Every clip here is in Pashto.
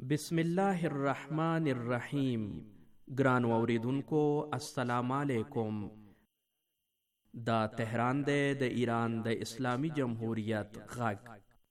بسم الله الرحمن الرحیم. ګران اوریدونکو السلام علیکم. دا تهران دی د ایران د اسلامی جمهوریت غږ.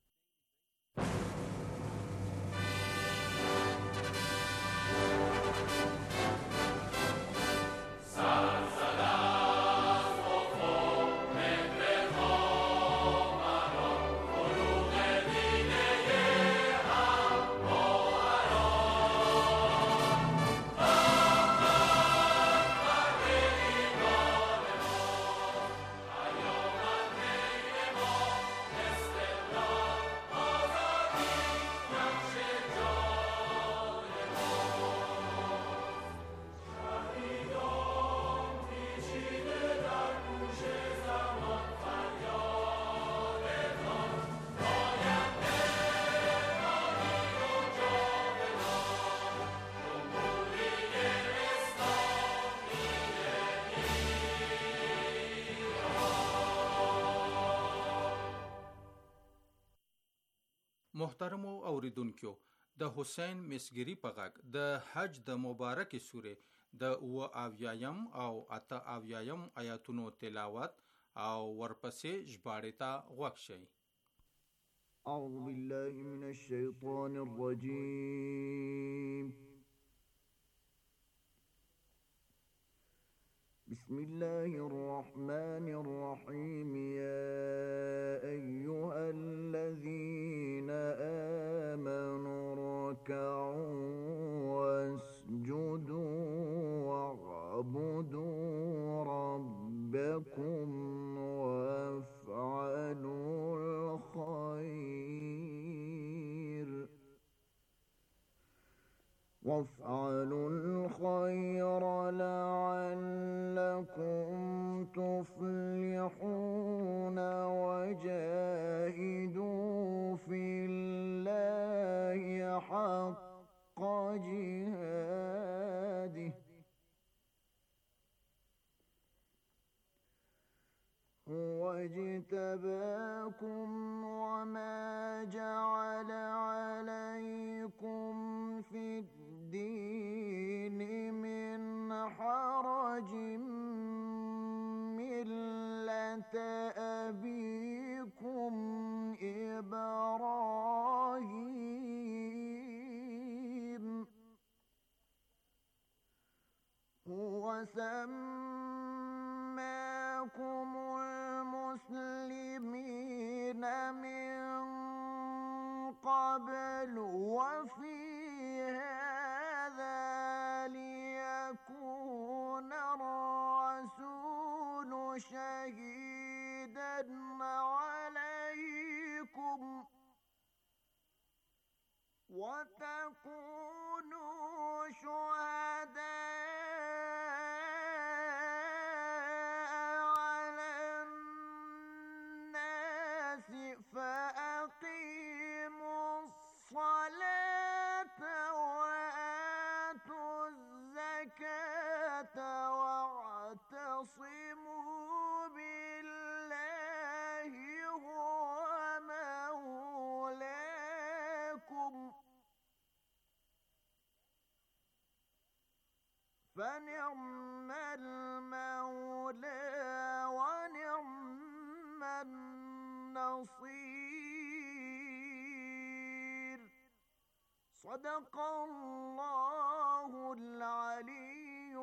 محترمو اوریدونکو، د حسین مسګری په غږ د حج د مبارکې سورې د اویایم او 88 آیاتونو تلاوت او ورپسې ژباړې ته غوږ شئ. اعوذ بالله من الشیطان الرجیم. بسم الله الرحمن الرحيم. يا أيها الذين آمنوا اركعوا واسجدوا واعبدوا ربكم وافعلوا الخير لعلكم تفلحون وجاهدوا في الله حق جهاده هو اجتباكم وما جعل عليكم في الدين من حرج ملة أبيكم إبراهيم هو سماكم المسلمين من قبل وفي هذا ليكون الرسول شهيدا عليكم وتكونوا شهداء على الناس فأقيموا الصلاة وآتوا الزكاة واعتصموا بالله هو مولاكم فنعم المولى ونعم النصير. صدق الله العلي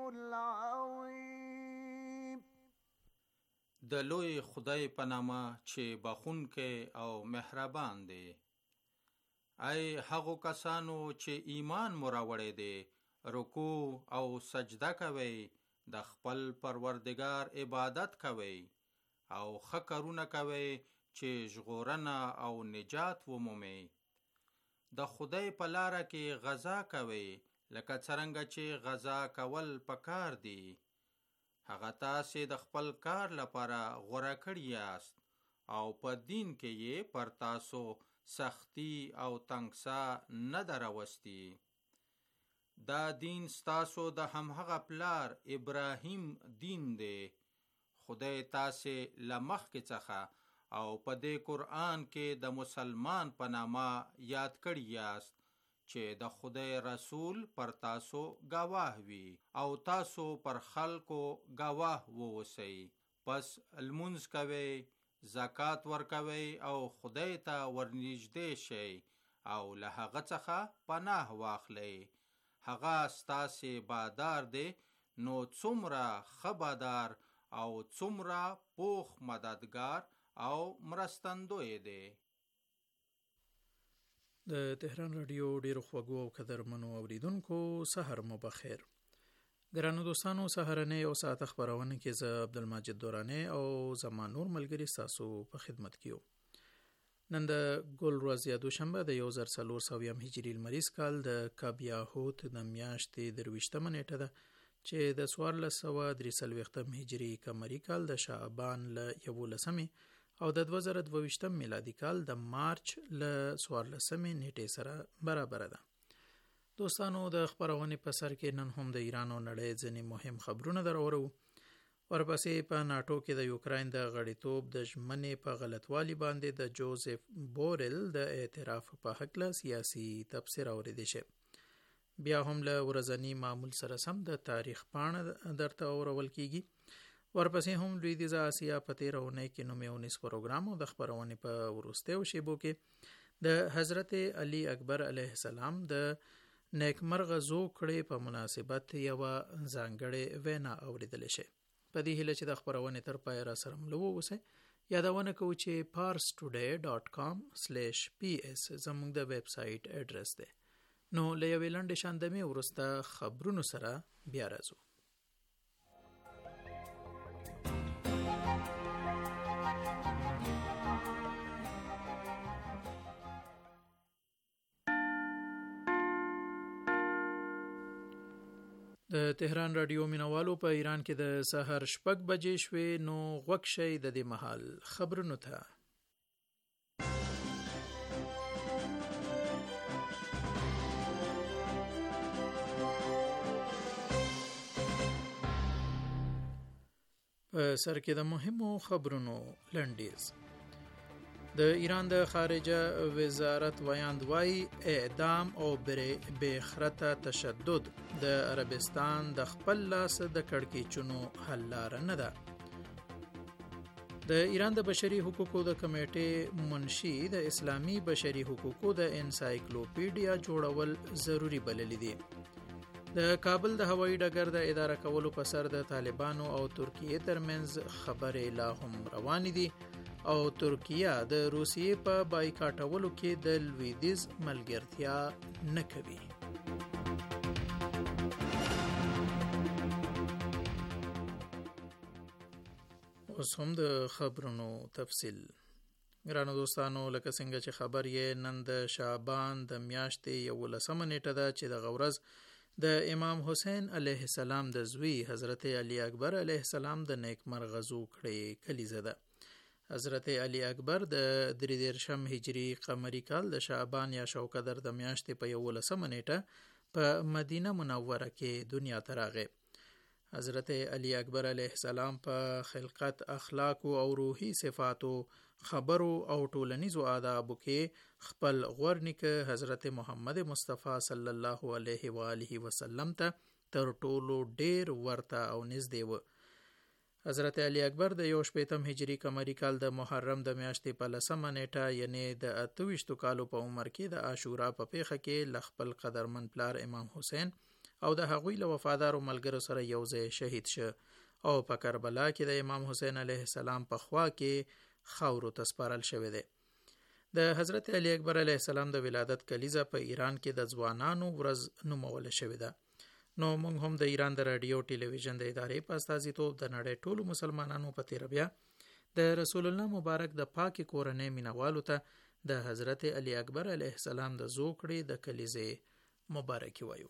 العظيم. د لوی خدای په نامه چې بخښونکی او مهربان دی. ای هغو کسانو چې ایمان مو راوړی دی، رکوع او سجده کوئ، د خپل پروردگار عبادت کوئ او ښه کارونه کوئ چې ژغورنه او نجات ومومئ. د خدای په لاره کې غزا کوئ لکه څرنګه چې غزا کول پکار دي. هغه تاسې د خپل کار لپاره غوره کړي یاست او په دین کې یې پر تاسو سختی او تنګسا نه ده راوستي. دا دین ستاسو د همهغه پلار ابراهیم دین دی. خدای تاسې له مخکې څخه او په دې قرآن کې د مسلمان په نامه یاد کړي یاست چې د خدای رسول پر تاسو گواه وي او تاسو پر خلکو گواه ووسی. پس لمونځ کوئ، زکات ورکوئ او خدای ته ورنږدې شئ او له هغه څخه پناه واخلئ. هغه ستاسې بادار دی، نو څومره ښه بادار او څومره پوخ مددگار او مرستندوی دی. د تهران رادیو ډیرو خوږو او قدرمنو اوریدونکو سحر مو بخیر. ګرانو دوستانو، سحرنې او ساعت خبرونه کې زه عبدالمجید دورانی او زمان نور ملګری تاسو په خدمت کې یو. نن د ګل ورځ یا دوشنبه د 1400 هجری لمریز کال د کابیاهوت د میاشتې 23 نیټه ده چې د 1443 هجری قمری کال د شعبان ل 11 او د 2022 میلادي کال د مارچ ل 14 نیټې سره برابر ده. دوستانو، د خبرونې په سر کې نن هم د ایران او نړۍ ځینې مهم خبرونه درورو. ورپسې په ناټو کې د یوکراین د غړیتوب د ژمنې په غلطوالي باندې د جوزف بورل د اعتراف په هکله سیاسي تبصره اوریدل شي. بیا هم له ورځني معمول سره سم د تاریخ پاڼه درته اورول کیږي. ورپسې هم لویدیځه اسیا په 13 اونۍ کې نومیونیز پروګرام او د خبرونې په وروستیو شیبو کې د حضرت علی اکبر علیه السلام د نیکمرغه زوکړې په مناسبت یو ځانګړې وینا اوریدل شي. په دې هیله چې د خبرونې تر پای را سره ملو اوسئ. یادونه کوو چې parstoday.com/ps زموږ د ویب سټ اډرس دی. نو له یوې لنډې شاندمې وروسته خبرونو سره بیا راځو. د تهران رادیو مینوالو په ایران کې د سحر 6 بجې شوې، نو غوږ شئ د دې مهال خبرونو ته. په سر کې د مهمو خبرونو لنډیز. د ایران د خارجه وزارت ویاند وای اعدام او بېخرته تشدد د عربستان د خپل لاس د کړکېچونو حل لاره نه ده. د ایران د بشري حقوقو د کمیټې منشي د اسلامي بشري حقوقو د انسایکلوپیډیا جوړول ضروری بللی دي. د کابل د هوایي ډګر د اداره کولو په سر د طالبانو او ترکیې ترمنځ خبرې لا هم روانې دي او ترکیه د روسیې په بایکاټولو کې د لویدیځ ملګرتیا نه کوي. اوس هم د خبرونو تفصیل. ګرانو دوستانو، لکه څنګه چې خبر یې نن د شعبان د میاشتې 11 نیټه ده چې د غورز د امام حسین علیه السلام د زوی حضرت علی اکبر علیه السلام د نیکمرغه زوکړې کلیزه ده. حضرت علی اکبر د 33 هجری قمری کال د شعبان یا شوکدر د میاشتې په 11 نیټه په مدینه منوره کې دنیا ته راغی. حضرت علی اکبر علیه السلام په خلقت، اخلاق او روحي صفاتو، خبرو او ټولنیزو آدابو کې خپل غورنیکه حضرت محمد مصطفی صلی الله علیه و آله وسلم ته تر ټولو ډیر ورته او نږدې و. حضرت علی اکبر د 15 هجری قمری کال د محرم د میاشتې په 10 نیټه یعنی د 28 کالو په عمر کې د عاشورا په پیښه کې ل خپل قدرمن پلار امام حسین او د هغوی له وفادارو ملګرو سره یو ځای شهید شه او په کربلا کې د امام حسین علیه السلام په خوا کې خاورو ته سپارل شوی دی. د حضرت علی اکبر علیه السلام د ولادت کلیزه په ایران کې د ځوانانو ورځ نومول شوې ده. نو موږ هم د ایران د رادیو ټلویزیون د ادارې په استازیتوب د نړۍ ټولو مسلمانانو په تیر بیا د رسول الله مبارک د پاک کورنۍ مینوالو ته د حضرت علی اکبر علیه السلام د زوکړې د کلیزې مبارکي وایو.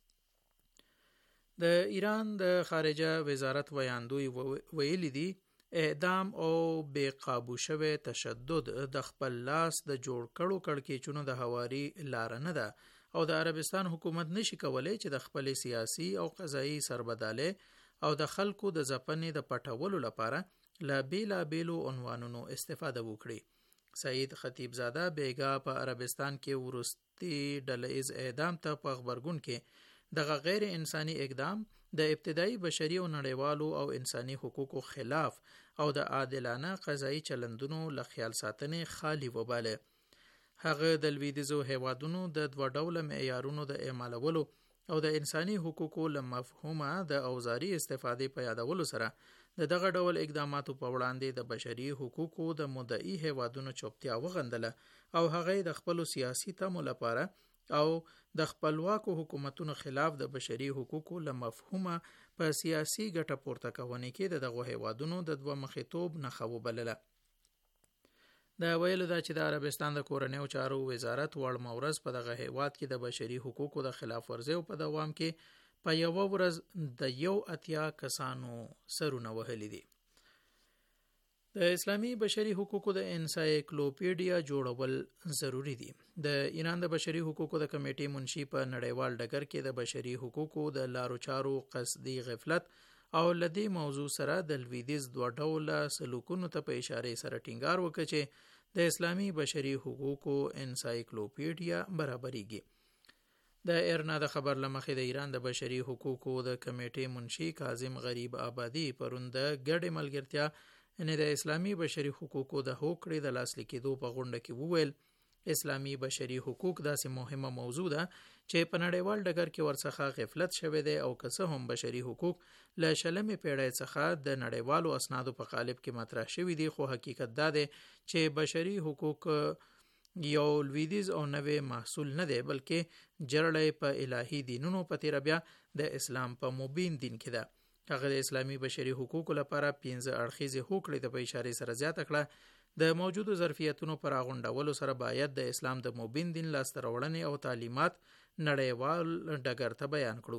د ایران د خارجه وزارت ویاندوی ویلی دی اعدام او بې قابو شوی تشدد د خپل لاس د جوړ کړو کړکېچونو د هواري لار نه ده او د عربستان حکومت نشي کولای چې د خپل سیاسي او قضایي سربداله او د خلکو د ځپنې د پټولو لپاره له بیلابیلو عنوانونو استفاده وکړي. سعید خطیب زاده بیګا په عربستان کې ورستی ډلهیز اعدام ته په خبرګون کې دغه غیر انساني اقدام د ابتدایي بشري او نړیوالو او انساني حقوقو خلاف او د عادلانه قضایي چلندونو له خیال ساتنې خالی وباله. هغه د لویدیځو هیوادونو د دوه ډوله معیارونو د اعمالولو او د انساني حقوقو له مفهومه د اوزاري استفادې په یادولو سره دغه ډول اقداماتو په وړاندې د بشري حقوقو د مدعي هیوادونو چوپتیا وغندله او هغه د خپل سیاسي تمو لپاره او د خپلواکو حکومتونو خلاف د بشري حقوقو له مفهومه په سیاسي ګټه پورته کونې کې دغه هیوادونو د دوه مخیتوب نښه وبلله. د ویلو دا چې د عربستان د کورنیو چارو وزارت وړمه ورځ په دغه هیواد کې د بشري حقوقو د خلاف ورزیو په دوام کې په یوه ورځ د 81 کسانو سرونه وهلي دي. د اسلامي بشري حقوقو د انسایکلوپیډیا جوړول ضروری دي. د ایران د بشري حقوقو د کمیټې منشي په نړیوال ډګر کې د بشري حقوقو د لارو چارو قصدي غفلت او لدی موضوع سره د لویدیځ دوه ډوله سلوکونو ته په اشاره سره ټینګار وکړ چې د اسلامي بشري حقوقو انسایکلوپیډیا برابرېږي. د ایرنا د خبر لمخې د ایران د بشري حقوقو د کمیټې منشي کاظم غریب آبادی پرون د ګډې ملګرتیا ان د اسلامي بشري حقوقو د هوکړې د لاسلیک کېدو په غونډه کې وویل اسلامي بشري حقوق داسې مهمه موضوع ده چې په نړیوال ډګر کې ورڅخه غفلت شوی دی او که څه هم بشري حقوق له شلمې پیړۍ څخه د نړیوالو اسنادو په قالب کې مطرح شوي دي خو حقیقت دا دی چې بشري حقوق یو لویدیځ او نوې محصول نه دی بلکې جرړې په الهي دینونو په تیر بیا د اسلام په مبین دین کې ده. هغه د اسلامي بشري حقوقو لپاره 15 اړخیزې هوکړې ته په اشاره سره زیاته کړه. د موجودو ظرفیتونو پر غونډولو سره باید د اسلام د مبین دین لاسته راوړنې او تعلیمات نړیوال ډګر ته بیان کړو.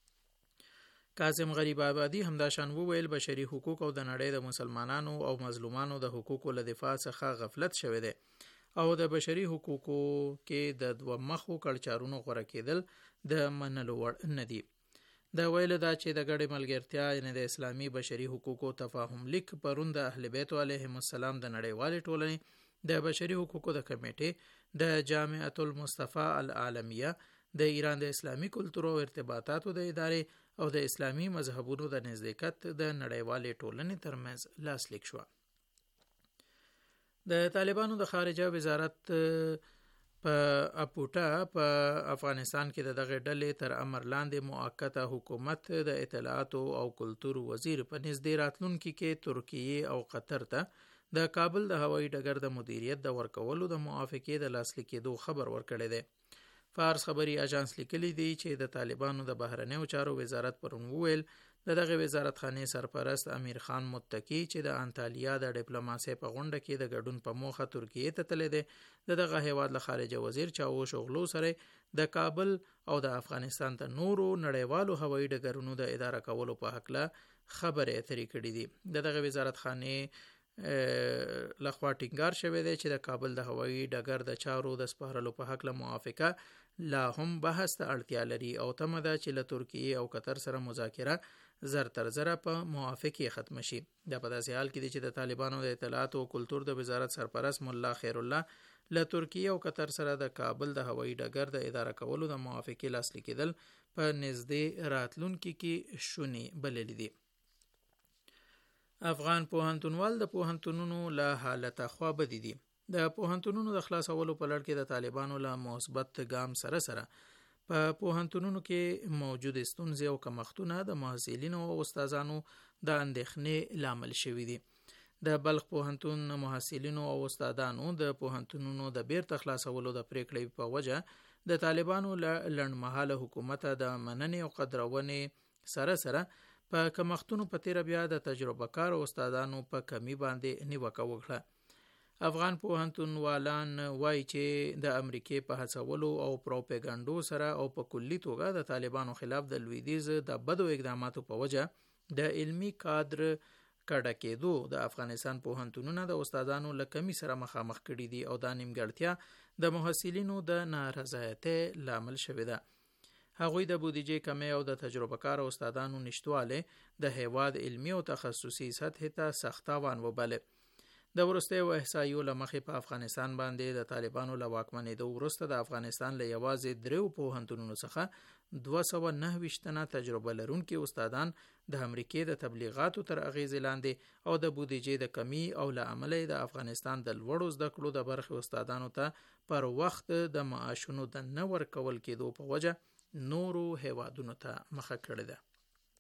کاظم غریب آبادی همداشان وویل بشري حقوق او د نړۍ د مسلمانانو او مظلومانو د حقوقو له دفاع څخه غفلت شوی دی او د بشري حقوقو کې د دوه مخو کړچارونو غوړه کېدل د منلو وړ نه دي. د ویلو دا چې د ګډې ملګرتیا یعنی د اسلامي بشري حقوقو تفاهم لیک پرون د اهل بیت علیهم السلام د نړیوالې ټولنې د بشري حقوقو د کمیټې د جامعه المصطفى العالمیه د ایران د اسلامي کلتور او ارتباطاتو د ادارې او د اسلامي مذهبونو د نزدېکت د نړیوالې ټولنې ترمنځ لاسلیک شو. د طالبانو د خارجه وزارت په اپوټا په افغانستان کې دغه ډلې تر امر لاندې موقته حکومت د اطلاعات او کلتور وزیر په نږدې راتلونکي کې ترکیه او قطر ته د کابل د هوایي ډګر د مدیریت د ورکولو د موافقې د لاسلیک کېدو خبر ورکړی دی. فارس خبري اژانس لیکلی دی چې د طالبانو د بهرنیو چارو وزارت پرون وویل دغه وزارت خانه سرپرست امیر خان متکی چې د انټالیا د ډیپلوماسي په غونډه کې د ګډون په موخه ترکیه ته تللی دی دغه هیواد له خارجه وزیر چاوش اوغلو سره د کابل او د افغانستان ته نورو نړیوالو هوایي ډګرونو د اداره کولو په حق له خبرې اترې کړې دي. دغه وزارت خانه لخوا ټینګار شوی دی چې د کابل د هوایي ډګر د چارو د سپارلو په حق له موافقه لا هم بحث ته اړتیا لري او تمه ده چې له ترکیه او قطر سره مذاکره زر تر زره په موافقه ختم شي. دا په داسې حال کې دی چې د طالبانو د اطلاعات او کلتور د وزارت سرپرست مولا خیر الله له ترکیه او قطر سره د کابل د هوایي ډګر د اداره کولو د موافقه لاسلیک کېدل په نږدې راتلونکي کې شونې بللې دي. افغان پوهنتونوال د پوهنتونونو له حالته خوابدي دي. د پوهنتونونو د خلاصولو په لړ کې د طالبانو له مثبت ګام سره سره په پوهنتونونو کې موجود ستونزې او کمښتونه د محصلینو او استادانو د اندېښنې لامل شوي دي. د بلخ پوهنتون محصلینو او استادانو د پوهنتونونو د بیرته خلاصولو د پریکړې په وجه د طالبانو لنډمهاله حکومت د مننې او قدرونې سره سره په کمښتونو په تیر بیا د تجربه کار استادانو په کمی باندې نیوکه وکړه. افغان پوهنتونوالان وایي چې د امریکای په هڅولو او پروپاګاندا سره او په کلی توګه د طالبانو خلاف د لویدیځ د بدو اقداماتو په وجه د علمی کادر کډه کېدو د افغانستان پوهنتونونو د استادانو له کمی سره مخامخ کړي دي او د نیمګړتیا د محصلینو د نارضایت لامل شوی ده. هغوی د بودیجې کمی او د تجربه کار استادانو نشټواله د هیواد علمی او تخصصي سطح ته سخت تاوان وباله. د وروستیو احصایو له مخې په افغانستان باندې د طالبانو له واکمنېدو وروسته د افغانستان له یوازې 3 پوهنتونونو څخه 229 تنه تجربه لرونکي استادان د امریکای د تبلیغاتو تر اغیزې لاندې او د بودیجې د کمی او له امله د افغانستان د لوړو زده کړو د برخې استادانو ته پر وخت د معاشونو د نه ورکول کېدو په وجه نورو هیوادونو ته مخه کړې ده.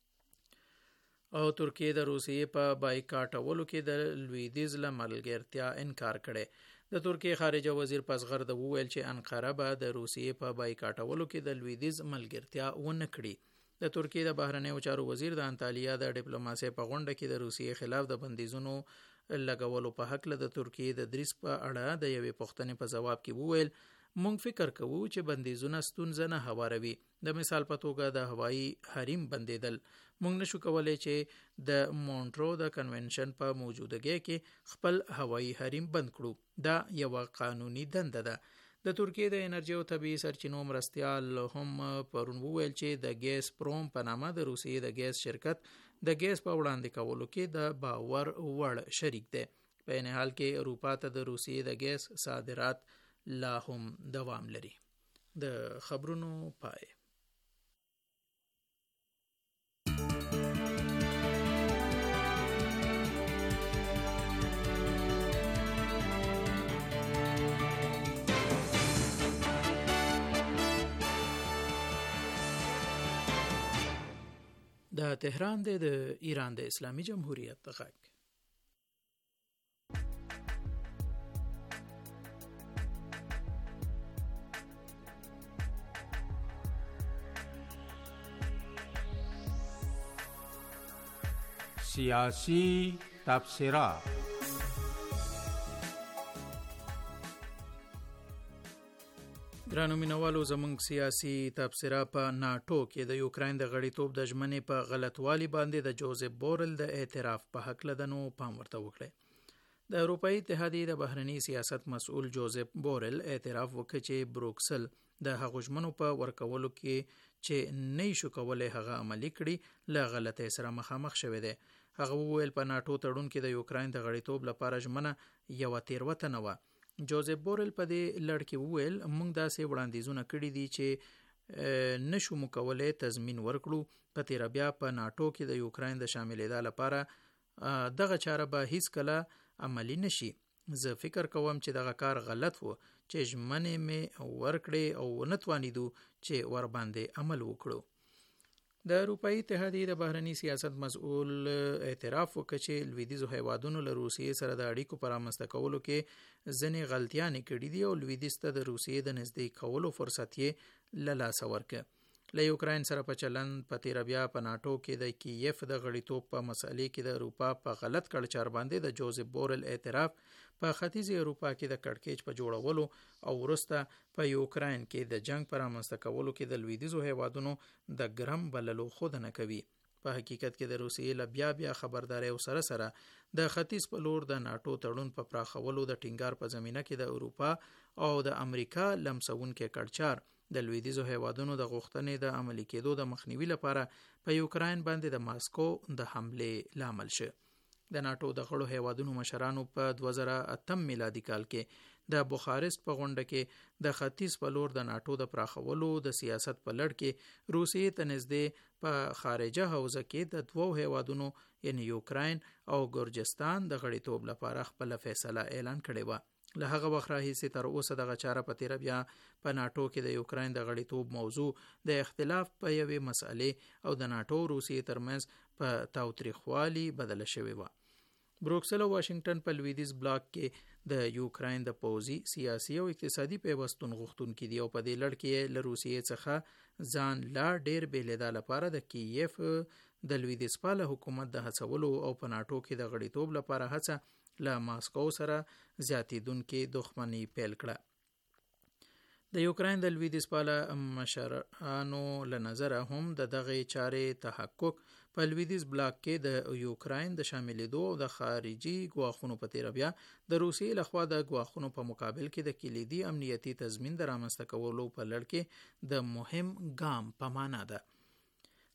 او ترکیه د روسیې په بایکاټولو کې د لویدیځ له ملګرتیا انکار کړي. د ترکیه خارجه وزیر پسغرد وویل چې انقره به د روسیې په بایکاټولو کې د لویدیځ ملګرتیا ونه کړي. د ترکیه د بهرنیو چارو وزیر د انطالیا د ډیپلوماسۍ په غونډه کې د روسیې خلاف د بندیزونو لګولو په حق له د ترکیه د دریس په اړه د یوې پوښتنې په جواب کې وویل مونږ فکر کوو چې بندیزونه ستونزه نه هواروي. د مثال په توګه د هوایي حریم بندیدل مونږ نشو کولای چې د مونټرو د کنونشن په موجودګۍ کې خپل هوایي حریم بند کړو. دا یو قانوني دنده ده. د ترکیه د انرژي او طبيعي سرچینو مرستیال هم پرون وویل چې د ګیس پروم په نامه د روسیې د ګیس شرکت د ګیس په وړاندې کولو کې د باور وړ شریک دی. په این حال کې اروپا ته د روسیې د ګیس صادرات لا هم دوام لري. د خبرونو پای. د تهران د ایران د اسلامي جمهوریت غږ. سیاسی تبصره. ګرانو مینوالو زمونږ سیاسي تبصره په ناټو کې د یوکراین د غړیتوب د ژمنې په غلطوالي باندې د جوزف بورل د اعتراف په حق لدنو پام ورته وکړي. د اروپאי اتحادیې د بهرني سیاست مسؤل جوزف بورل اعتراف وکړي چې بروکسل د هغو ژمنو په ورکولو کې چې نه شو کولای هغه عملي کړي له غلطۍ سره مخامخ شوی دی. هغه وویل په ناټو تړون کې د یوکراین د غړیتوب لپاره ژمنه یو تیروتنه وه. جوزف بورل په دې لړ کې وویل موږ داسې وړاندیزونه کړي دي چې نشو مکولای تضمین ورکړو. په تیر بیا په ناټو کې د یوکراین د شاملېدا لپاره دغه چاره به هیڅ کله عملی نشي. زه فکر کوم چې دغه کار غلط وو چې ژمنې مې ورکړې او نتوانیدو چې ور باندې عمل وکړو. د اروپאי اتحادیې د بهرني سیاست مسؤل اعتراف وکړ چې لویدیځو هیوادونو له روسیې سره د اړیکو په رامنځته کولو کې ځینې غلطیانې کړي دي او لویدیځ ته د روسیې د نږدې کولو فرصت یې له لاسه ورکړ. له یوکراین سره په چلند په تیر بیا په ناټو کې د کیف د غړیتوب په مسئلې کې د اروپا په غلط کړچار باندې د جوزف بورل اعتراف په ختیځي اروپا کې د کړکېچ په جوړولو او وروسته په یوکراین کې د جنگ پر رامنځته کولو کې د لویدیځو هیوادونو د ګرم بللو خود نه کوي. په حقیقت کې د روسیې له بیا خبرداري او سره د ختیځ په لور د ناټو تړون په پراخولو د ټینګار په زمینه کې د اروپا او د امریکا لمسونکي کړچار د لویدیځو هیوادونو د غوښتنې د عملي کېدو د مخنیوي لپاره په یوکراین باندې د ماسکو د حملې لامل شو. د ناټو د غړو هیوادونو مشرانو په 2008 میلادي کال کې د بوخارست په غونډه کې د ختیځ په لور د ناټو د پراخولو د سیاست په لړ کې روسیې ته نږدې په خارجه حوزه کې د دوو هیوادونو یعنی یوکراین او ګورجستان د غړیتوب لپاره خپل فیصله اعلان کړې و. له هغه وخت راهیسې تر اوسه دغه چاره په تیر بیا په ناټو کې د یوکراین د غړیتوب موضوع د اختلاف په یوې مسئلې او د ناټو روسیې ترمنځ په تاوتریخوالي بدله شوې و. بروکسل او واشنگټن په لویدیځ بلاک کې د یوکراین د پوځي سیاسي او اقتصادي پیوستون غوښتونکي دي او په دې لړ کې له روسیې څخه ځان لا ډیر بیلیدا لپاره د کیف د لویدیځ پاله حکومت د هڅولو او په ناټو کې د غړیتوب لپاره هڅه له ماسکو سره زیاتیدونکې دښمني پیل کړه. د یوکراین د لویدیځ پاله مشرانو له نظره هم د دغه چارې تحقق په لویدیځ بلاک کې د یوکراین د شاملېدو او د خارجي ګواښونو په تیر بیا د روسیې لخوا د ګواښونو په مقابل کې د کلیدي امنیتي تضمین د رامنځته کولو په لړ کې د مهم ګام په معنا ده.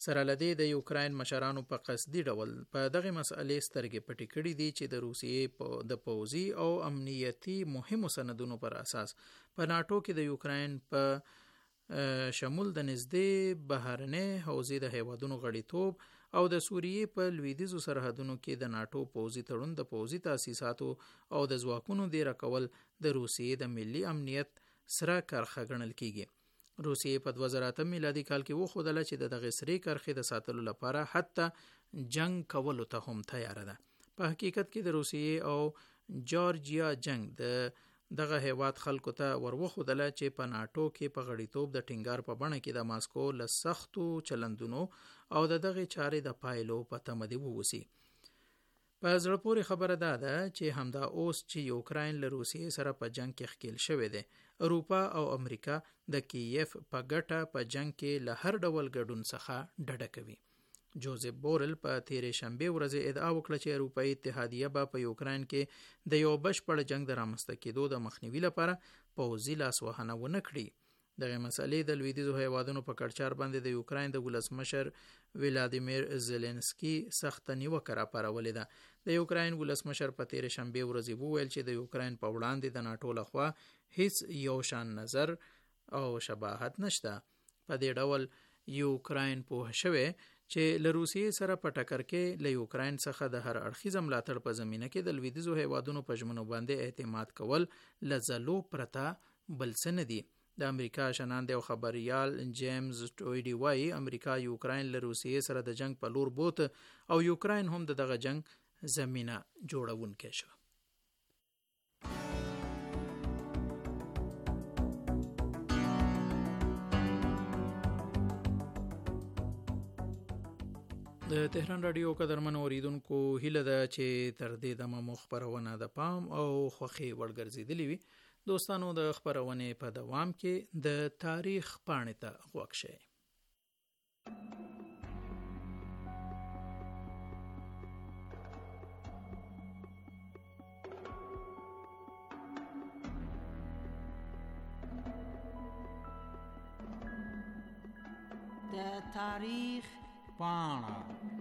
سره لدې د یوکراین مشرانو په قصدي ډول په دغه مسئلې سترګې پټې کړې دي چې د روسیې د پوځي او امنیتي مهمو سندونو پر اساس په ناټو کې د یوکراین په شمول د نږدې بهرنۍ حوزې د هیوادونو غړیتوب او د سوریې په لویدیځو سرحدونو کې د ناټو پوځي تړون د پوځي تاسیساتو او د ځواکونو ډیره کول د روسیې د ملي امنیت سره کرخه ګڼل کیږي. روسیې په 2008 میلادي کال کې وښودله چې دغه سرې کرښې د ساتلو لپاره حتی جنگ کولو ته هم تیار ده. په حقیقت کې د روسیې او جورجیا جنگ دغه هیواد خلکو ته وروښودله چې په ناټو کې په غړیتوب د ټینګار په بڼه کې د ماسکو له سختو چلندونو او دغه چارې د پایلو په تمه دی ووسی. په زړه پورې خبره ده چې همدا اوس چې یوکراین له روسیې سره په جنگ کې ښکیل شوی دی، اروپا او امریکا د کیف په ګټه په جنگ کې له هر ډول ګډون څخه ډډه کوي. جوزف بورل په تیرې شنبه ورځ ادعا وکړه چې اروپایي اتحادیه به په یوکراین کې د یو بشپړ جنگ د رامنځته کېدو د مخنیوي لپاره پوځي لاسوهنه ونه کړي. دغه مسئلې د لویدیځو هیوادونو په کړچار باندې د یوکراین د ولسمشر ولادیمیر زيلنسکي سخت نیوکه راپارولې ده. د یوکراین ولسمشر په تیرې شنبه ورځ وویل چې د یوکراین په وړاندې د ناټو لخوا هیڅ یو شان نظر او شباهت نشته. په دې ډول یوکراین پوه شوی چې له روسیې سره په ټکر کې له یوکراین څخه د هر اړخیز ملاتړ په زمینه کې د لویدیځو هیوادونو په ژمنو باندې اعتماد کول له ځلو پرته بل څه نه دي. د امریکا شناند او خبريال جیمز ټویډي وایي امریکا یوکراین له روسیې سره د جنگ په لور بوت او یوکراین هم دغه جنگ زمينه جوړونکی شو. د تهران رادیو قدرمن اوریدونکو هیله ده چې تر دې دمه مو خبرونه د پام او خوښي ورګرځېدلې وي. دوستانو د خبرونې په دوام کې د تاریخ پاڼې ته غوږ شئ. د تاریخ پاڼه.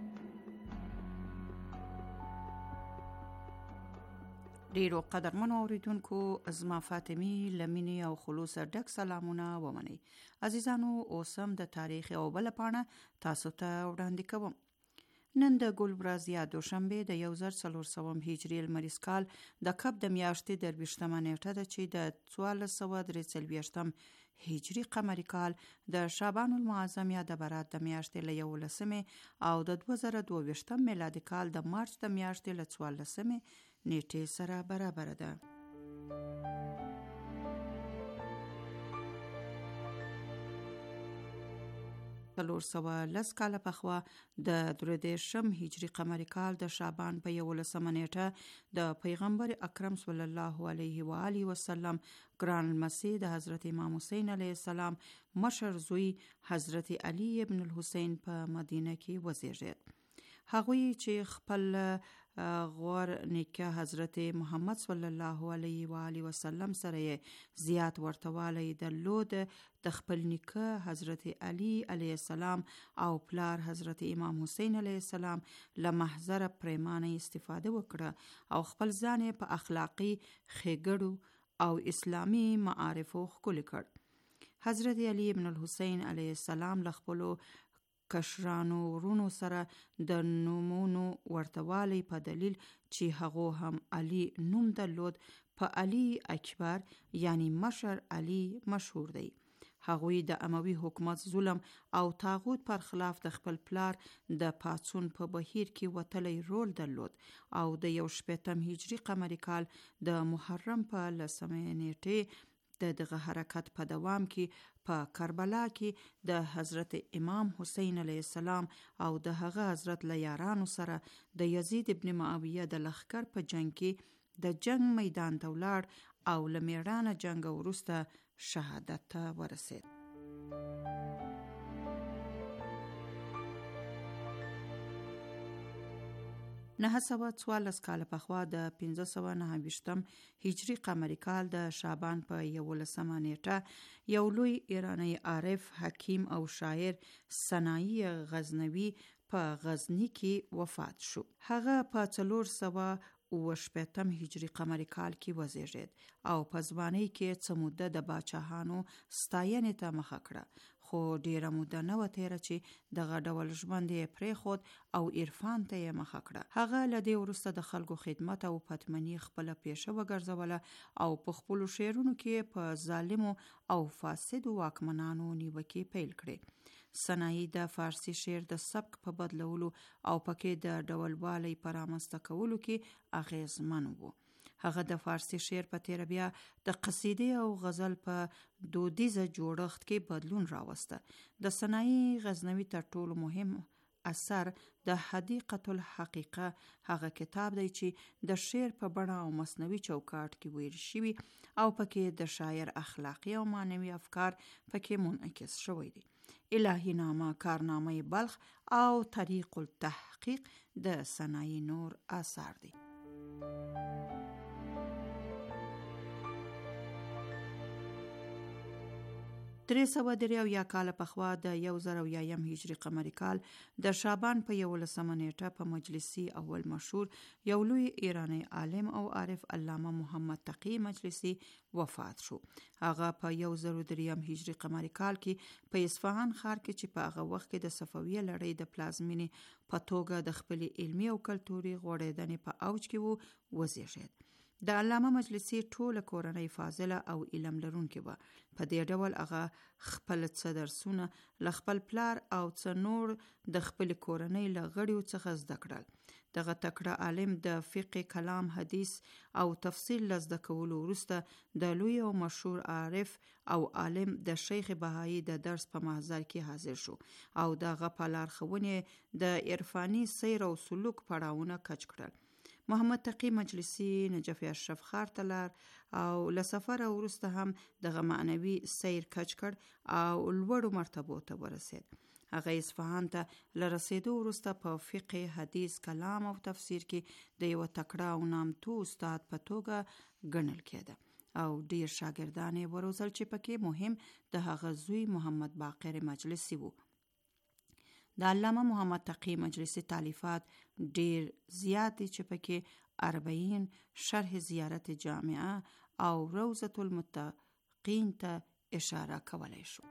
ډیرو قدرمنو اوریدونکو، زما فاطمی لمینی او خلوص ډک سلامونه ومني. عزیزانو، اوسم د تاریخ او بل پاڼه تاسو ته وړاندې کوم. نن د ګلبراز یا دوشنبه د 1400 هجری المریز کال د کب د میاشتې د 20 نیټه ده چې د 1443 هجری قمری کال د شعبان المعظم یا د برات د میاشتې له 11 او د 2022 میلادي کال د مارچ د میاشتې له 14 نیټې سره برابر ده. څلور سوه لس کاله پخوا د 13 هجری قمری کال د شعبان په 11 نیټه د پیغمبر اکرم صلی الله علیه و آله وسلم ګران المسیح د حضرت امام حسین علیه السلام مشر زوی حضرت علی ابن الحسین په مدینه کې وزیږید. هغوی چې خپل غور نیکه حضرت محمد صلی الله علیه و آله وسلم سره زیات ورتوالی درلود، د خپل نیکه حضرت علی علیه السلام او پلار حضرت امام حسین علیه السلام له محضر پریمانه استفاده وکړه او خپل ځان په اخلاقی ښېګړو او اسلامی معارفو ښکلی کړ. حضرت علی ابن الحسین علیه السلام له خپلو کشرانو ورونو سره د نومونو ورتوالی په دلیل چې هغه هم علی نوم درلود په علی اکبر یعنی مشر علی مشهور دی. هغوی د اموي حکومت ظلم او طاغوت پر خلاف د خپل پلار د پاڅون په بهیر کې وتلی رول درلود او د 18 هجری قمری کال د محرم په 10 نیټې دغه حرکت په دوام کې په کربلا کې د حضرت امام حسین علیه السلام او د هغه حضرت له یارانو سره د یزید ابن معاویه د لښکر په جنگ کې د جنگ میدان ته ولاړ او له میړانه جنگ وروسته شهادت ته ورسید. 914 کاله پخوا د 1529 هجری قمری کال د شعبان په 11 نیټه یو لوی ایرانی عارف، حکیم او شاعر سنایی غزنوی په غزنی کې وفات شو. هغه په 498 هجری قمری کال کې وزیږید او په ځوانۍ کې څه موده د باچاهانو ستاینې ته مخه کړه، خو ډیره موده نه و تیره چې دغه ډول ژوند یې پرېښود او عرفان ته یې مخه کړه. هغه له دې وروسته د خلکو خدمت او پتمني خپله پیشه وګرځوله او په خپلو شعرونو کې په ظالمو او فاسدو واکمنانو نیوکې پیل کړې. سنایی د فارسی شعر د سبک په بدلولو او پکې د ډولوالي په رامنځته کولو کې اغیزمن و. هغه د فارسی شعر په تیره بیا د قصیدې او غزل په دودیزه جوړښت کې بدلون راوسته. د سنایی غزنوی تر ټولو مهم اثر د حدیقة الحقیقه هغه کتاب دی چې د شعر په بڼه او مصنوعي چوکاټ کې ویل شوی او پکې د شاعر اخلاقی او معنوي افکار پکې منعکس شوی دی. الهی نامه، کارنامه بلخ او طریق التحقیق د سنایی نور آثار دي. 303 کال پخوا د 1001 هجری قمری کال د شعبان په 11 نیټه په مجلسی اول مشهور یو لوی ایرانی عالم او عارف علامه محمد تقی مجلسی وفات شو. هغه په 1003 هجری قمری کال کې په اصفهان ښار کې چې په هغه وخت کې د صفویه لړۍ د پلازمینې په توګه د خپل علمي او کلتوري غوړېدنې په اوج کې وزیږید. د علامه مجلسی ټوله کورنۍ فاضله او علم لرونکې وه. په دې ډول هغه خپل څه درسونه له خپل پلار او څه نور د خپل کورنۍ له غړیو څخه زده کړل. دغه تکړه عالم د فقه، کلام، حدیث او تفسیر له زده کولو وروسته د لوی او مشهور عارف او عالم د شیخ بهایی د درس په محضر کې حاضر شو او دغه په لارښوونې د عرفاني سیر او سلوک پړاوونه کچ کړل. محمد تقی مجلسی نجف اشرف ښار ته لاړ او له سفره وروسته هم دغه معنوي سیر کچ کړ او لوړو مرتبو ته ورسید. هغه اصفهان ته له رسیدو وروسته په فقه، حدیث، کلام او تفسیر کې د یو تکړه او نامتو استاد په توګه ګڼل کېده او ډیر شاګردان یې وروزل چې پکې مهم د هغه زوی محمد باقر مجلسی وو. د علامه محمد تقی مجلسی تالیفات ډیر زیات دي چې پکې 40 شرح زیارت جامعه او روضة المتقین ته اشاره کولای شو.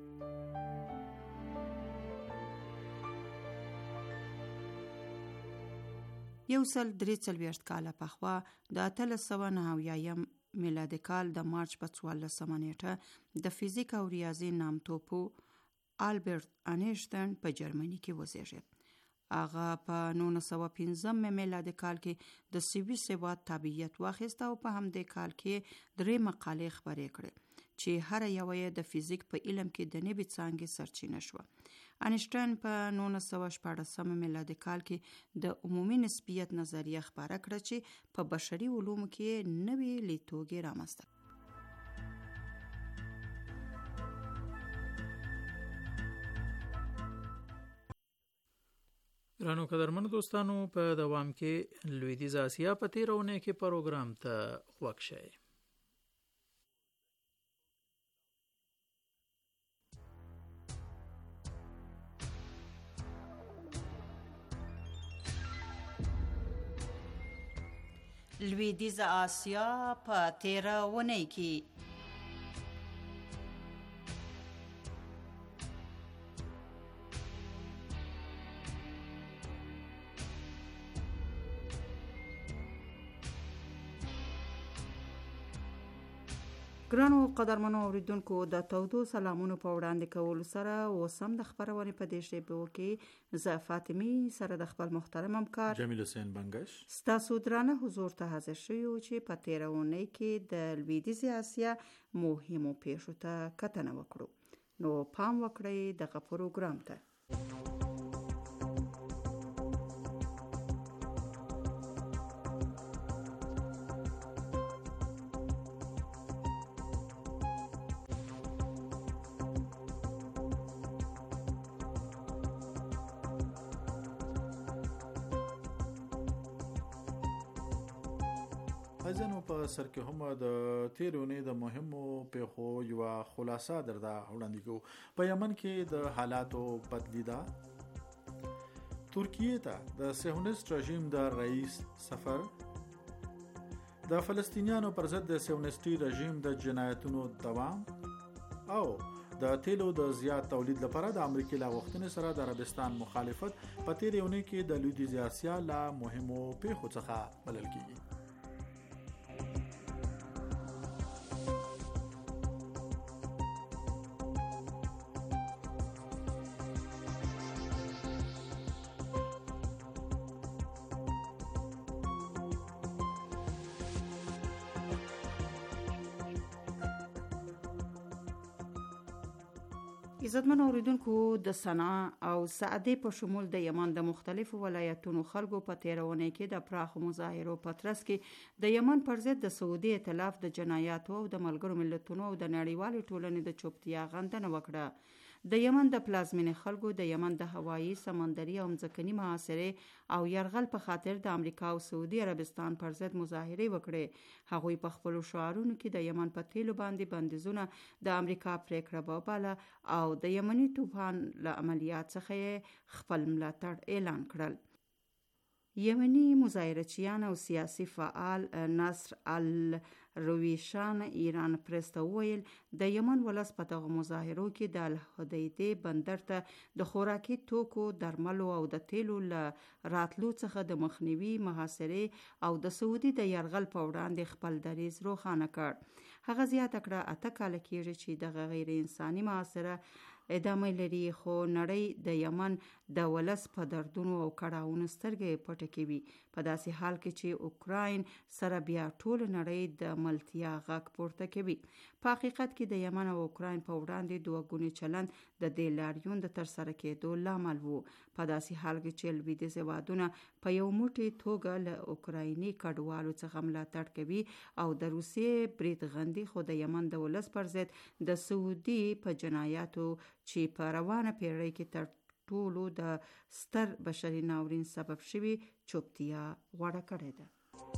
یو سل 43 کاله پخوا د 1390 میلادي کال د مارچ په 14 نیټه د فزیک او ریاضي نامتو آلبرت انیشتین په جرمني کې وزیږید. هغه په 1915 میلادي کال کې د سویس هېواد تابعیت واخیست او په همدې کال کې 3 مقالې خپرې کړې چې هر یو یې د فزیک په علم کې د نوې څانګې سرچینه شوه. انیشتین په 1914 میلادي کال کې د عمومي نسبیت نظریه خپاره کړه چې په بشري علومو کې نوې لیدلوري رامنځته. ګرانو قدرمنو دوستانو، په دوام کې لویدیځ اسیا په تیرونه کې پروګرام ته خوښ شئ. لویدیځ اسیا په تیرونه کې ګرانو قدرمنو اوریدونکو، د تودو سلامونو په وړاندې کولو سره اوسم د خبرونې په دې شیبو کې زه فاطمی سره د خپل محترم همکار جمیل حسین بنگش ستاسو درانه حضور ته حاضر شوو چې په تیرونه کې د لویدیځ اسیا مهمو پیښو ته کتنه وکړو. نو پام وکړئ دغه پروګرام ته. ځنو په سر کې هم د تیرونې د مهمو پیښو یو خلاصه درته وړاندې کوو. په یمن کې د حالاتو بدلی ده. ترکیه ته د صهیونیست رژیم د رئیس سفر، د فلسطینیانو پر ضد د صهیونیستي رژیم د جنایتونو دوام، او د تیلو د زیات تولید لپاره د امریکا له غوښتنې سره د عربستان مخالفت په تیرونې کې د لویدیځ اسیا له مهمو پیښو څخه بلل کیږي. عزتمن اوریدونکو، د صنعا او سعدې په شمول د یمن د مختلفو ولایتونو خلکو په تیرونه کې د پراخ مظاهرو په ترڅ کې د یمن پر ضد د سعودي ائتلاف د جنایاتو او د ملګرو ملتونو او د نړیوالې ټولنې د چوپتیا غندنه وکړه. د یمن د پلازمینې خلکو د یمن د هوایي، سمندري او ځمکني محاصرې او یرغل په خاطر د امریکا او سعودي عربستان پر ضد مظاهرې وکړې. هغوی په خپلو شعارونو کې د یمن په تیلو باندې بندیزونه د امریکا پریکړه وباله او د یمني طوفان له عملیات څخه خپل ملاتړ اعلان کړل. یمني مظاهرچیان او سیاسي فعال نصر الرویشان ایران پریس ته وویل د یمن ولس په دغه مظاهرو کې د الحدیدې بندر ته د خوراکي توکو، درملو او د تیلو له راتلو څخه د مخنیوي، محاصرې او د سعودي د یرغل په وړاندې خپل دریځ روښانه کړ. هغه زیاته کړه 8 کاله کېږي چې دغه غیر انساني محاصره ادامه لري، خو نړۍ د یمن د ولس په دردونو او کړاوونو سترګې پټې کوي، په داسې حال کې چې اوکراین سره بیا ټول نړۍ د ملتیا غږ پورته کوي. په حقیقت کې د یمن او اوکراین په وړاندې دوه ګونی چلند د دې لاریون د ترسره کېدو لامل وو، په داسې حال کې چې لویدیځ هېوادونه په یو موټی توګه له اوکرایني کډوالو څخه ملاتړ کوي او د روسیې برید غندي، خو د یمن د ولس پر ضد د سعودي په جنایاتو چې په روانه پیړۍ کې تر ټولو د ستر بشري ناورین سبب شوي چوپتیا غوړه کړې ده.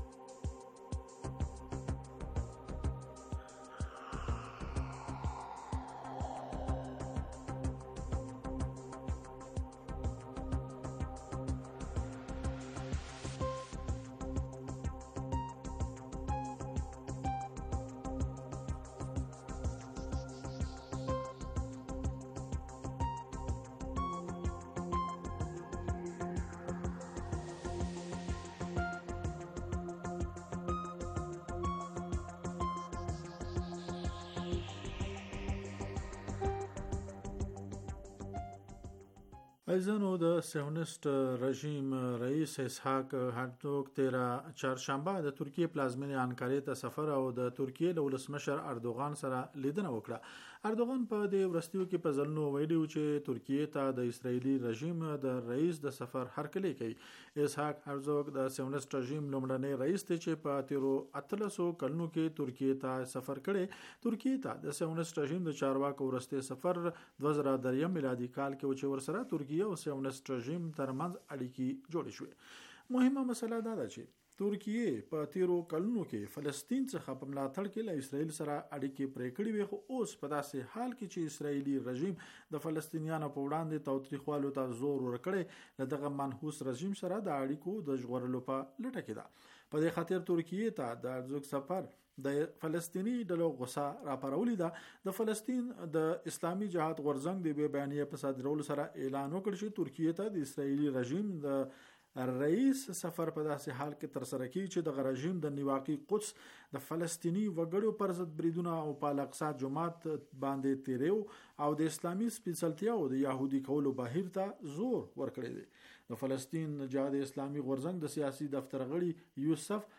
ایزنو د صهیونیست رژیم رئیس اسحاق هرزوگ تیرا چهارشنبه د ترکیه پلازمینې انکارې ته سفر او د ترکیه له ولسمشر اردوغان سره لیدنه وکړه. اردوغان په دې ورستیو کې په ځلونو ویلي چې ترکیه ته د اسرائیلي رژیم د رئیس د سفر هرکلی کوي. اسحاق هرزوگ د صهیونیست رژیم لومړنی رئیس دی چې په تیرو 1300 کلونو کې ترکیه ته سفر کړي. ترکیه ته د صهیونیست رژیم د چارواکو ورستي سفر 2003 میلادي کال کې و چې ورسره ترکیه او صهیونیست رژیم ترمنځ اړیکې جوړې شوې. مهمه مسله دا ده چې ترکیه په تیرو کلونو کې فلسطین څخه په ملاتړ کې له اسرائیل سره اړیکې پرې کړې وي، خو اوس په داسې حال کې چې اسرائیلي رژیم د فلسطینیانو په وړاندې تاوتریخوالو ته زور ورکړی، له دغه منحوس رژیم سره د اړیکو د ژغورلو په لټه کې ده. په دې خاطر ترکیه ته د هرزوگ سفر د فلسطینی ډلو غوسه راپارولې ده. د فلسطین د اسلامي جهاد غورځنګ د بیانیه په صادرولو سره اعلان وکړ چې ترکیه ته د اسرائیلي رژیم د رئیس سفر په داسې حال کې ترسره کیږي چې د رژیم د نیواقي قدس د فلسطینی وګړو پر ضد بریدونه او په الاقصی جومات باندې تیریو او د اسلامي سپېڅلتیا او د يهودي کولو بهیر ته زور ورکړی دی. د فلسطین جهاد اسلامي غورځنګ د سیاسي دفتر غړي یوسف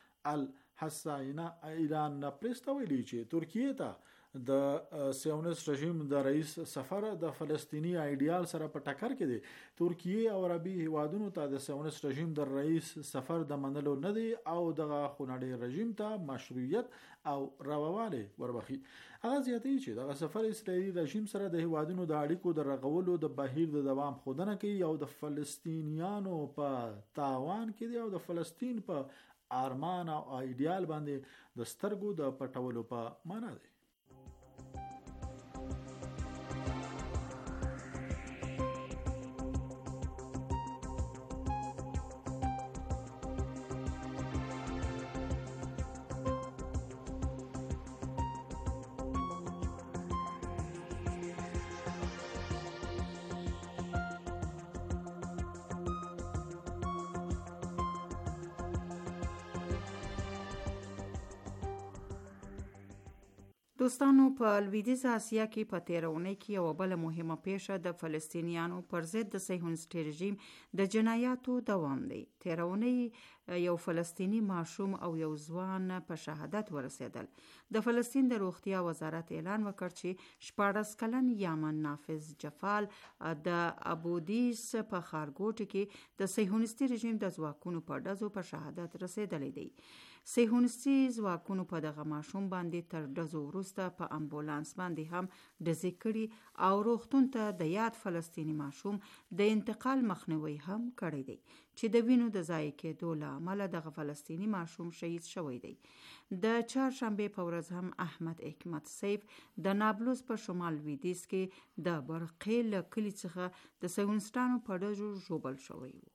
الحساینه ایران پریس ته ویلي چې ترکیه ته د صهیونیست رژیم د رئیس سفر د فلسطینی ایډیال سره په ټکر کې دی. ترکیه او عربي هیوادونو ته د صهیونیست رژیم د رئیس سفر د منلو نه دی او دغه خونړی رژیم ته مشروعیت او رواواله وربخي. هغه زیاتوي چې دغه سفر اسرائیلي رژیم سره د هیوادونو د اړیکو د رغولو د بهیر د دوام خودنه کوي او د فلسطینیانو په تاوان کې دی او د فلسطین په ارمان او ایډیال باندې د سترګو د پټولو په معنا دی. دوستانو په لویدیځ اسیا کې په تیرونی کې یو بل مهمه پیښه د فلسطینیانو پر ضد د صهیونیستي رژیم د جنایاتو دوام دی. تیرونی یو فلسطینی ماشوم او یو ځوان په شهادت ورسېدل. د فلسطین د روغتیا وزارت اعلان وکړ چې 14 کلن یامن نافذ جفال د ابودیس په خارګوټ کې د صهیونیستي رژیم د ځواکونو په ډزو په شهادت رسېدلی دی. صهیونیستي ځواکونو په دغه ماشوم باندې تر ډزو وروسته په امبولانس باندې هم ډزې کړي او روغتون ته د یاد فلسطینی ماشوم د انتقال مخنیوي هم کړی دی چې د وینو د ضایع کېدو له امله دغه فلسطینی ماشوم شهید شوی دی. د چهارشنبې په ورځ هم احمد حکمت سیف د نابلس په شمال لویدیځ کې د برقې له کلي څخه د صهیونیستانو په ډزو ژوبل شوی و.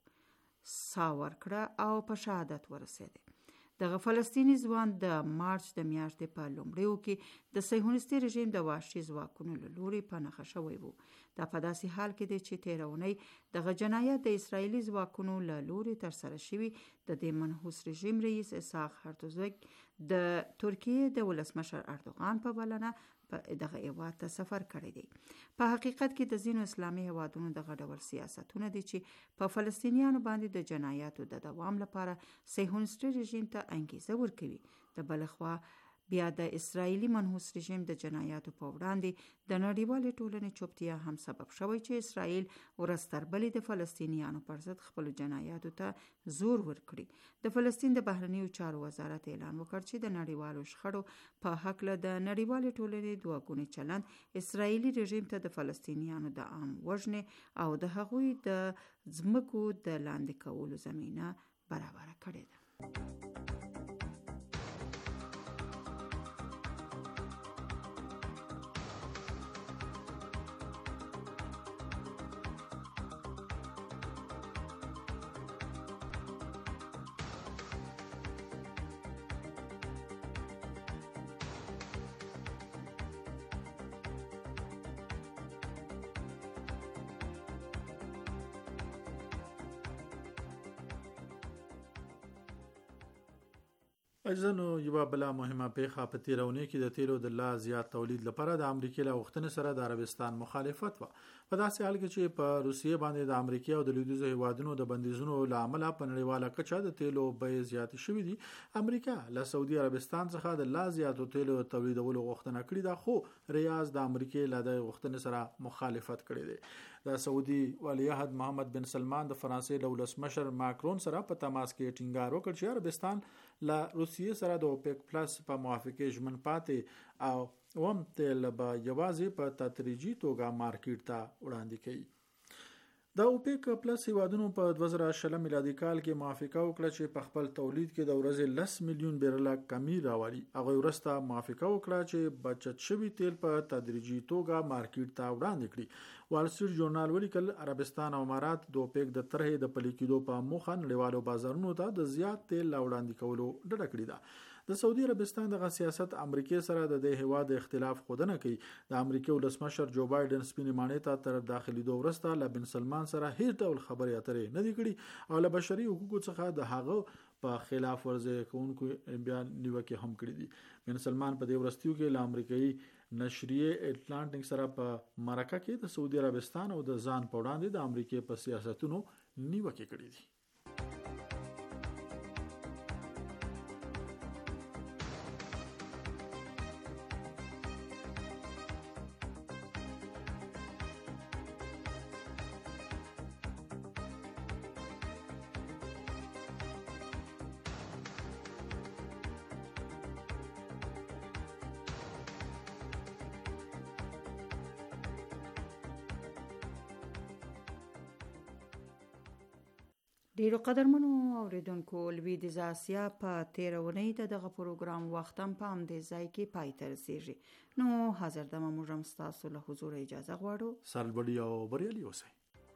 ساه ورکړه او په شهادت ورسېده. دغه فلسطینی ځوان د مارچ د میاشتې په لومړیو کې د صهیونیستي رژیم د وحشي ځواکونو له لوري په نښه شوی و. دا په داسې حال کې دی چې تیرونی دغه جنایت د اسرایلي ځواکونو له لوري ترسره شوي. د دې منحوس رژیم رئیس اسحاق هرتوزگ د ترکیې د ولسمشر اردوغان په بلنه دغه هیواد ته سفر کړی دی. په حقیقت کې د ځینو اسلامي هیوادونو دغه ډول سیاستونه دي چې په فلسطینیانو باندې د جنایاتو د دوام لپاره صهیونیستي رژیم ته انګیزه ورکوي. د بل خوا بیا د اسرایلی منحوس رژیم د جنایاتو په وړاندې د نړیوالې ټولنې چوپتیا هم سبب شوی چې اسرائیل ورځ تر بلې د فلسطینیانو پر ضد خپل جنایاتو ته زور ورکړي. د فلسطین د بهرنیو چارو وزارت اعلان وکړ چې د نړیوالو شخړو په هکله د نړیوالې ټولنې دوه ګونی چلند اسرائیلی رژیم ته د فلسطینیانو د عام وژنې او د هغوی د ځمکو د لاندې کولو زمینه برابره کړې ده. اجزنو یو بل مهمه پیښه په تیرونی کې د تیلو د لا زیات تولید لپاره د امریکای له وختن سره د عربستان مخالفت و. په داسې حال کې چې په روسیې باندې د امریکا او د لویدیځ هیوادونو د بندیزونو لامل په نړیواله کچه د تیلو بیې زیات شوې دي. امریکا له سعودي عربستان څخه د لا زیاتو تیلو تولیدولو غوښتنه کړې ده، خو ریاض د امریکای له د وختن سره مخالفت کړی دی. د سعودي ولیعهد محمد بن سلمان د فرانسې له ولسمشر ماکرون سره په تماس کې ټینګار وکړ چې عربستان له روسیې سره د اوپیک پلس په موافقه ژمن پاتې او وم تیل به یوازې په تدریجي توګه مارکیټ ته وړاندې کوي. د اوپیک پلس هیوادونو په 2020 میلادي کال کې موافقه وکړه چې په خپل تولید کې د ورځې 10 میلیون بیرله کمی راوړي. هغه ورسته موافقه وکړه چې بچت شوی تیل په تدریجي توګه مارکیټ ته وړاندې کړي. وال سټریټ ژورنال ولیکل عربستان او امارات د اوپیک د طرحې د پلي کېدو په موخه نړیوالو بازارونو ته د زیات تیل وړاندې کولو ډډه کړې ده. د سعودي عربستان دغه سیاست امریکای سره د دې هیواد اختلاف خودنه کوي. د امریکای ولسمشر جو بایدن سپینې مانې ته تر داخلي دوه ورسته له بن سلمان سره هیڅ ډول خبرې اترې نه دي کړي او له بشري حقوقو څخه د هغه په خلاف ورزي کوونکو بیان نیوکه هم کړې دي. بن سلمان په دې ورستیو کې له امریکایي نشریه اټلانټیک سره په مرکه کې د سعودي عربستان او د ځان په وړاندې د امریکای په سیاستونو نیوکه کړې دي. ډیرو قدرمنو اوریدونکو، لویدیځ اسیا په تیره اونۍ د دغه پروګرام وخت هم په همدې ځای کې پای ته رسیږي. نو حاضر دمه موږ هم ستاسو له حضور اجازه غواړو. سرلوړي او بریالي اوسئ.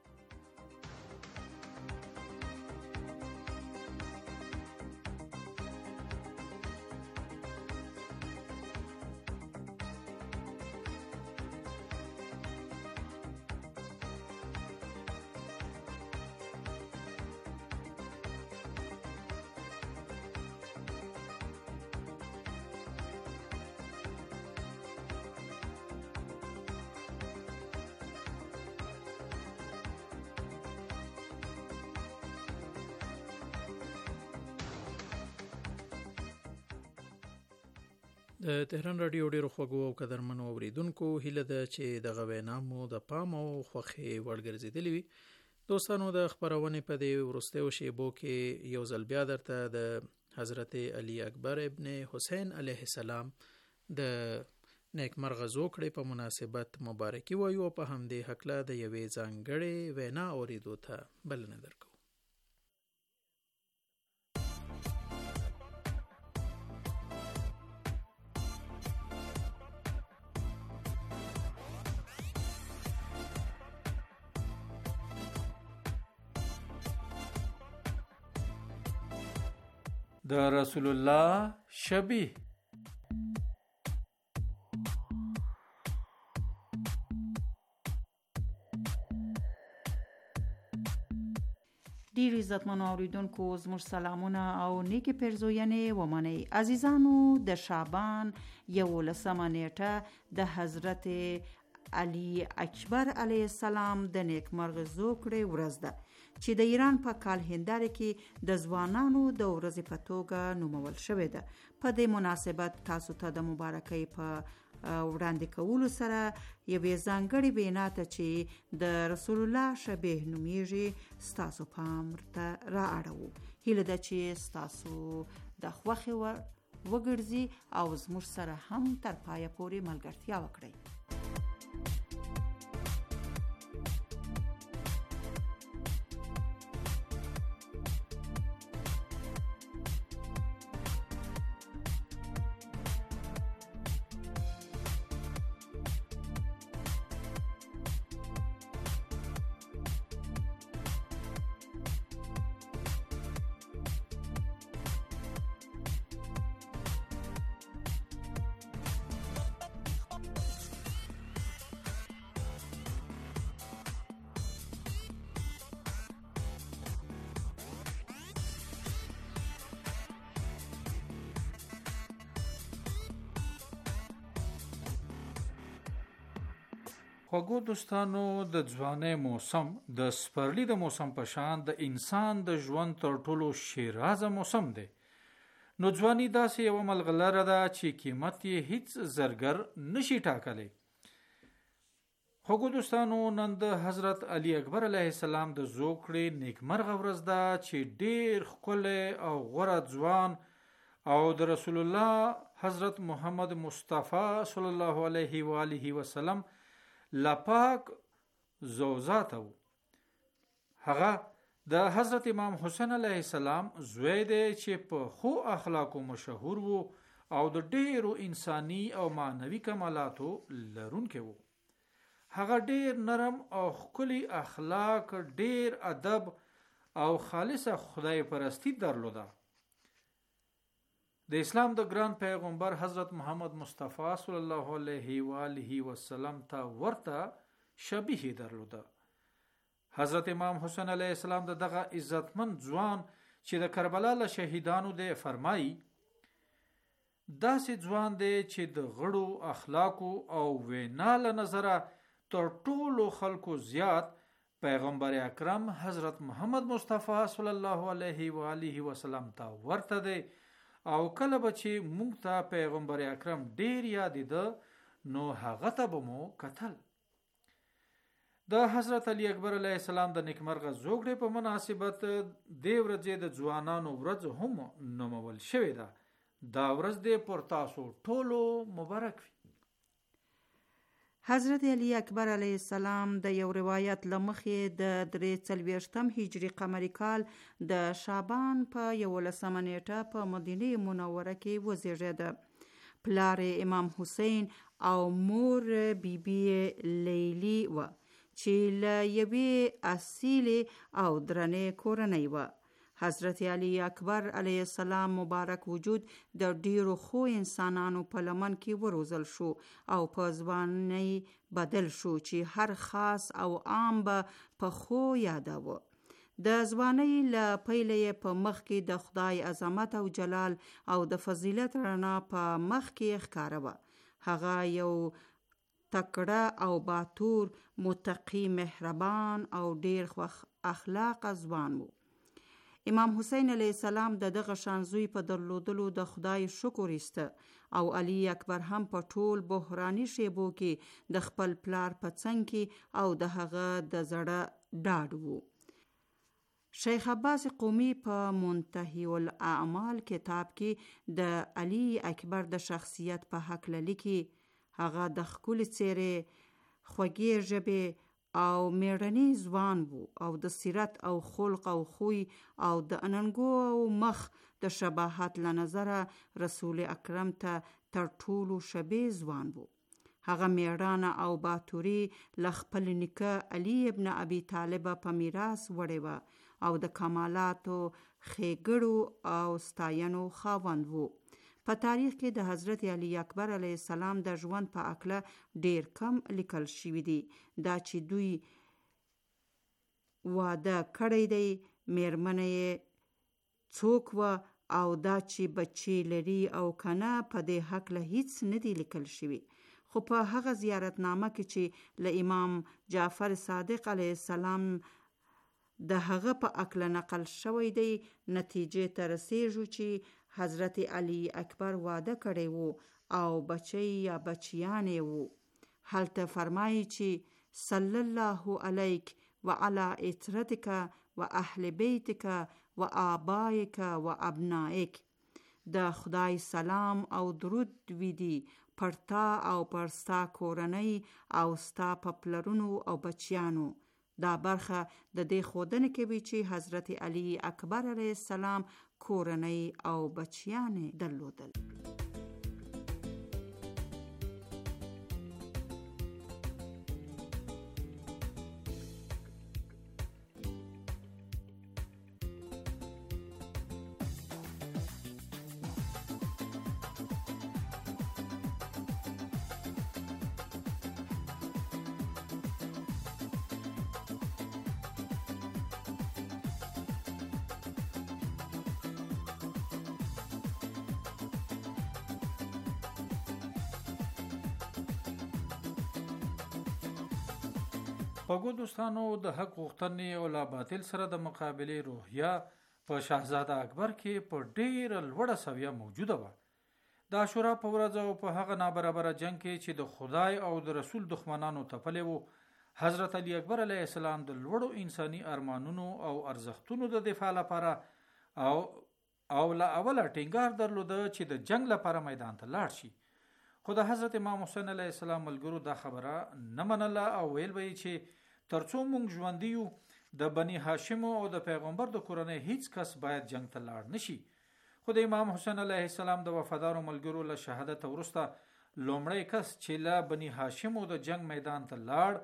د تهران رادیو ډیرو خوږو او قدرمنو اوریدونکو، هیله ده چې دغه وینا مو د پام او خوښۍ وړ ګرځېدلې وي. دوستانو، د خپرونې په دې وروستیو شیبو کې یو ځل بیا درته د حضرت علی اکبر ابن حسین علیه السلام د نیکمرغه زوکړې په مناسبت مبارکي وایو او په همدې هکله د یوې ځانګړې وینا اوریدو ته بلنه درکو. د رسول الله شبیه. ډیر عزتمنو اوریدونکو، زموږ سلامونه او نیکی پیرزوینې ومنئ. عزیزانو، د شعبان 11 نیټه د حضرت علی اکبر علیه السلام د نیکمرغه زوکړې ورځ ده چې د ایران په کال هنداره کې د ځوانانو د ورځې په توګه نومول شوې ده. په دې مناسبت تاسو ته د مبارکۍ په وړاندې کولو سره یوې ځانګړې وینا ته چې د رسول الله شبیه نومیږي ستاسو پام ته را اړوو. هیله ده چې ستاسو د خوښې وګرځي او زموږ سره هم تر پایه پورې ملګرتیا وکړئ. خوږو دوستانو، د ځوانۍ موسم د سپرلي د موسم په شان د انسان د ژوند تر ټولو شیرازه موسم دی. نو ځواني داسې یو ملغلره ده چې قیمت یې هیڅ زرګر نشي ټاکلی. خوږو دوستانو، نن د حضرت علی اکبر علیه السلام د زوکړې نیکمرغه ورځ ده چې ډیر ښکلی او غوره ځوان او د رسول الله حضرت محمد مصطفی صلی الله علیه و آله وسلم لپاک زوزات وو. هغه د حضرت امام حسین علیه السلام زوی دی چې په خو اخلاقو مشهور وو او د ډیرو انساني او معنوي کمالاتو لرونکی وو. هغه ډیر نرم او ښکلي اخلاق، ډیر ادب او خالصه خدای پرستی درلوده. د اسلام د ګران پیغمبر حضرت محمد مصطفی صلی الله علیه و آله وسلم ته ورته شبیه درلوده. حضرت امام حسین علیه السلام دغه عزتمن ځوان چې د کربلا له شهیدانو دی فرمایي، داسې ځوان دی چې د غړو اخلاقو او وینا له نظره تر ټولو خلکو زیات پیغمبر اکرم حضرت محمد مصطفی صلی الله علیه و آله وسلم ته ورته دی. او کله به چې موږ ته پیغمبر اکرم ډیر یادیده نو هغه ته به مو کتل. د حضرت علی اکبر علیه السلام د نیکمرغه زوکړې په مناسبت دې ورځې د ځوانانو ورځ هم نومول شوې ده. دا ورځ دې پر تاسو ټولو مبارک وي. حضرت علی اکبر علیه السلام د یو روایت لمخې د 43 هجری قمری کال د شعبان په 11 نیټه په مدینه منوره کې وزیږید. پلار امام حسین او مور بیبي لیلی و چې له یوې اصیلې او درنې کورنۍ و. حضرت علی اکبر علیه السلام مبارک وجود د ډیرو خو انسانانو په لمن کې وروزل شو او په ځوانۍ بدل شو چې هر خاص او عام به په خو یاداوه. د ځوانۍ له پیله په مخ کې د خدای عظمت او جلال او د فضیلت رڼا په مخ کې ښکاره وه. هغه یو تکړه او باتور، متقی، مهربان او ډیر خوش اخلاق ځوان و. امام حسین علیه السلام د دغه شان زوی په درلودلو د خدای شکر ایسته او علی اکبر هم په ټول بحرانی شیبو کې د خپل پلار په څنګ کې او د هغه د زړه ډاډ وو. شیخ عباس قومی په منتهی الاعمال کتاب کې د علی اکبر د شخصیت په هکله لیکي. هغه د ښکلې څیرې، خوږې ژبې او میړنی ځوان وو او د سیرت او خلق او خوی او د اننګو او مخ د شباهت له نظره رسول اکرم ته تر ټولو شبیه ځوان وو. هغه میړانه او باتوري له خپل نیکه علی ابن ابي طالب په میراث وړې وه او د کمالاتو، ښېګړو او ستاینو خاوند وو. په تاریخ کې د حضرت علی اکبر علیه السلام د ژوند په اکله ډیر کم لیکل شوي دي. دا چې دوی واده کړی دی، میرمنه یې څوک وه او دا چې بچی لري او کنه په دې هکله هیڅ نه دی لیکل شوي. خو په هغه زیارتنامه کې چې له امام جعفر صادق علیه السلام د هغه په اکله نقل شوی دی، نتیجې ته رسیږو چې حضرت علی اکبر واده کړی وو او بچی یا بچیانې وو. هلته فرمایي چې صلی الله علیک و علی اطرتک و اهل بیتک و آبایک و ابنائک. د خدای سلام او درود ویدی پر تا او پر ستا کورنۍ او ستا په پلرونو او بچیانو. دا برخه د دې ښودنې کوي چې حضرت علی اکبر علیه السلام کورنۍ او بچیانې درلودل. خوږو دوستانو، د حق غوښتنې او لا باطل سره د مقابلې روحیه په شاهزاده اکبر کې په ډیره لوړه سویه موجوده وه. د عاشورا په ورځ او په هغه نابرابره جنگ کې چې د خدای او د رسول دښمنانو تپلی وو، حضرت علی اکبر علیه السلام د لوړو انساني ارمانونو او ارزښتونو د دفاع لپاره او له اوله ټینګار درلوده چې د جنگ لپاره میدان ته لاړ شي. خو د حضرت امام حسین علیه السلام ملګرو دا خبره نه منله او ویل به یې چې ترڅو موږ ژوندي یو د بني هاشمو او د پیغمبر د کورنۍ هیڅ کس باید جنگ ته لاړ نشي. خو د امام حسین علیه السلام د وفادارو ملګرو له شهادت وروسته لومړی کس چې له بني هاشمو د جنگ میدان ته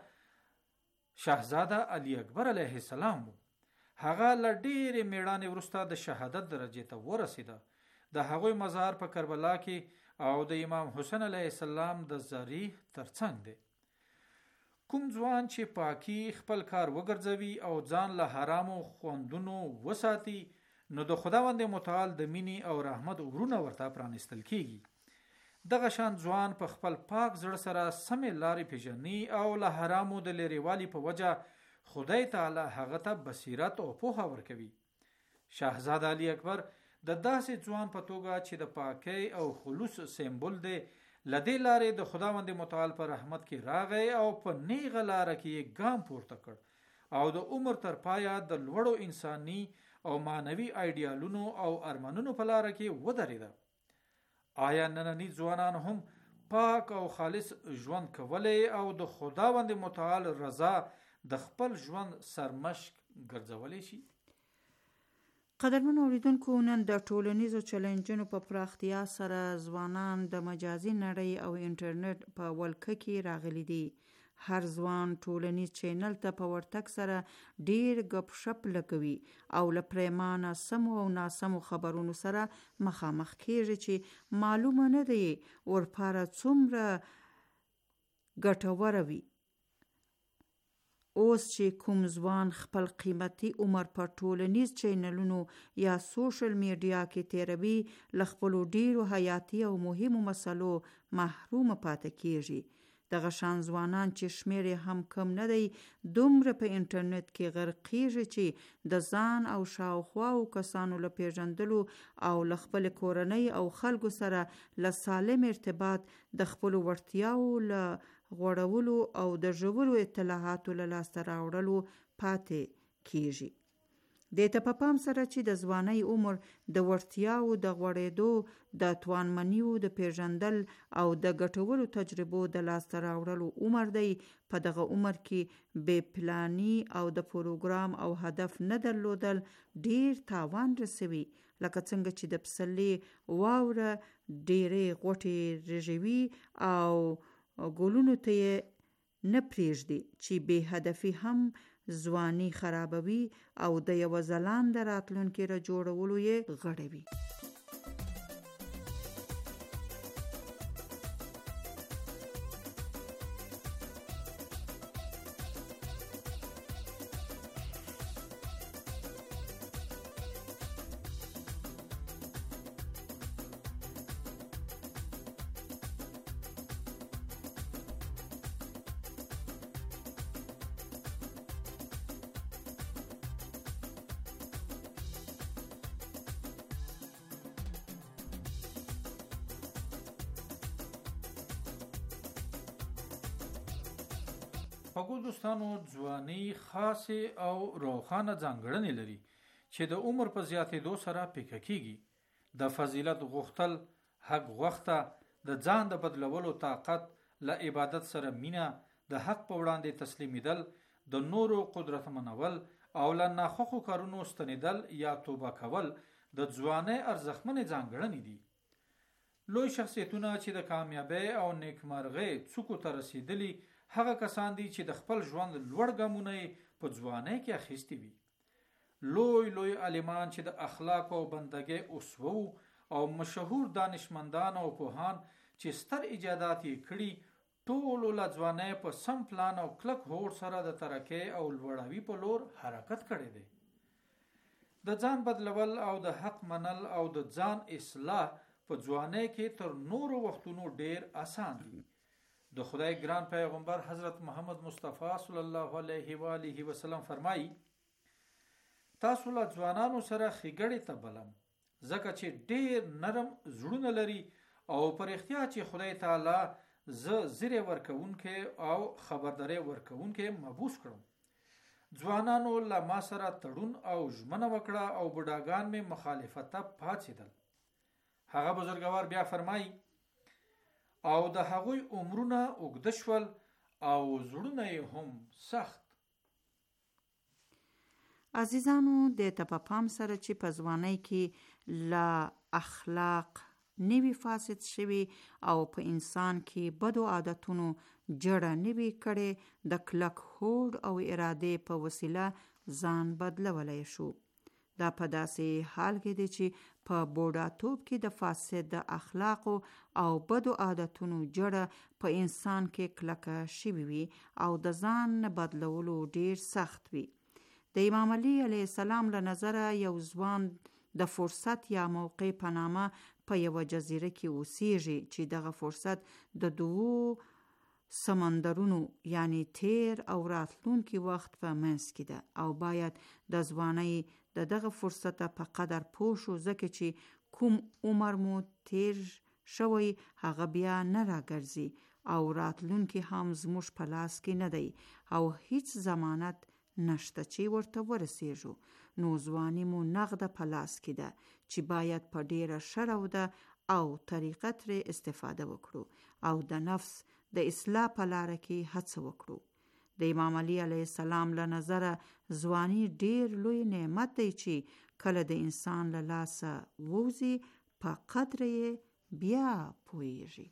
لاړ شاهزاده علی اکبر علیه السلام و. هغه له ډیرې میړانې وروسته د شهادت درجې ته ورسېده. د هغوی مزار په کربلا کې او د امام حسین علیه السلام د زریح ترڅنګ دی. کوم ځوان چې پاکی خپل کار وګرځوي او ځان له حرامو خوندونو وساتي، نو د خداوند متعال د مینې او رحمت ورونه ورته پرانستل کیږي. دغه شان ځوان په خپل پاک زړه سره سمې لارې پیژني او له حرامو د لرېوالي په وجه خدای تعالی هغه ته بصیرت او پوهه ورکوي. شاهزاده علی اکبر د داسې ځوان په توګه چې د پاکی او خلوص سمبول دی، لدې لارې د خداوند متعال په رحمت کې راغی او په نیغه لاره کې ګام پورته کړ او د عمر تر پایه د لوړو انساني او معنوي ایډیالونو او ارمانونو په لاره کې ودرېده. آیا نننی ځوانان هم پاک او خالص ژوند کولای او د خداوند متعال رضا د خپل ژوند سرمشق ګرځولای شي. قدرمن اوریدونکو، نن د ټولنیزو چیلنجونو په پراختیا سره ځوانان د مجازي نړۍ او انټرنیټ په ولکه کې راغلي دي. هر ځوان ټولنیز چینل ته په ورتګ سره ډیر غپ شپ لګوي او له پریمانه سمو او ناسمو خبرونو سره مخامخ کیږي چې معلومه نه دی ورپاره څومره ګټوره وي. اوس چې کوم ځوان خپل قیمتي عمر په ټولنیز چینلونو یا سوشل میډیا کې تیروي، له خپلو ډیرو حیاتي او مهمو مسلو محروم پاتې کیږي. دغه شان ځوانان چې شمیر هم کم نه دی دومره په انټرنیټ کې غرقیږي چې د ځان او شاوخواو کسانو له پیژندلو او له خپل کورنۍ او خلکو سره له سالم ارتباط د خپلو وړتیاو له غوړولو او د ژورو اطلاعاتو له لاسته راوړلو پاتې کیږي. د ته په پام سره چې د ځوانۍ عمر د وړتیاو د غوړېدو، د توانمنیو د پیژندل او د ګټورو تجربو د لاسته راوړلو عمر دی. په دغه عمر کې بې پلاني او د پروګرام او هدف نه درلودل ډیر تاوان رسوي، لکه څنګه چې د پسرلي واوره ډیرې غوټې رژوي او ګلونو ته یې نه پرېږدي، چې بې هدفي هم ځواني خرابوي او د یو ځلانده راتلونکي را جوړولو یې غړوي. خوږو دوستانو، ځواني خاصه او روښانه ځانګړنې لري چې د عمر په زیاتېدو سره پیکه کیږي. د فضیلت غوښتل، حق غوښته، د ځان د بدلولو طاقت، له عبادت سره مینه، د حق په وړاندې تسلیمیدل، د نورو قدرت منول او له ناخوښو کارونو ستنیدل یا توبه کول د ځوانۍ ارزښتمنې ځانګړنې دي. لوی شخصیتونه چې د کامیابۍ او نیکمرغۍ څوکو ته رسیدلي هغه کسان دي چې د خپل ژوند لوړ ګامونه په ځوانۍ کې اخیستي وي. لوی عالمان چې د اخلاق او بندګۍ اسوه او مشهور دانشمندان او پوهان چې ستر ایجادات یې کړي، ټول له ځوانۍ په سم پلان او کلک هوډ سره د ترقۍ او لوړاوي په لور حرکت کړی دی. د ځان بدلول او د حق منل او د ځان اصلاح په ځوانۍ کې تر نورو وختونو ډیر آسان دي. د خدای ګران پیغمبر حضرت محمد مصطفی صلی الله علیه و آله وسلم فرمایي: تاسو له ځوانانو سره ښېګړې ته بلم، ځکه چې ډیر نرم زړونه لري او پر اختیا چې خدای تعالی زه زیری ورکوونکی او خبرداری ورکوونکی مبعوث کړم. ځوانانو له ما سره تړون او ژمنه وکړه او بوډاګان مې مخالفت ته پاڅېدل. هغه بزرګوار بیا فرمایي: او د هغوی عمرونه اوږده شول او زړونه یې هم سخت. عزیزانو، د ته په پام سره چې په ځوانۍ کې لا اخلاق نوی فاسد شوي او په انسان کې بدو عادتونو جړه نوی کړي، د کلک هوډ او اراده په وسیله ځان بدلولی شو. دا په داسې حال کې دی چې په بوډاتوب کې د فاسد اخلاقو او بدو عادتونو جړه په انسان کې کلکه شوي وي او د ځان بدلولو ډیر سخت وي. د امام علی علیه السلام له نظره یو ځوان د فرصت یا موقع په نامه په یو جزیره کې اوسیږي چې دغه فرصت د دوو سمندرونو یعنی تیر او راتلونکي وخت په منځ کې ده او باید د ځوانۍ دغه فرصت په قدر پوه شو، ځکه چې کوم عمر مو تیر شوی هغه بیا نه راګرځي او راتلونکي هم زموږ په لاس کې نه دی او هیڅ ضمانت نشته چې ورته ورسیږو. نو ځواني مو نغده په لاس کې ده چې باید په ډیره ښه روده او طریقه ترې استفاده وکړو او د نفس د اصلاح په لاره کې هڅه وکړو. د امام علي علیه السلام له نظره ځواني ډیر لوی نعمت دی چې کله د انسان له لاسه ووځي په قدر یې بیا پوهیږي.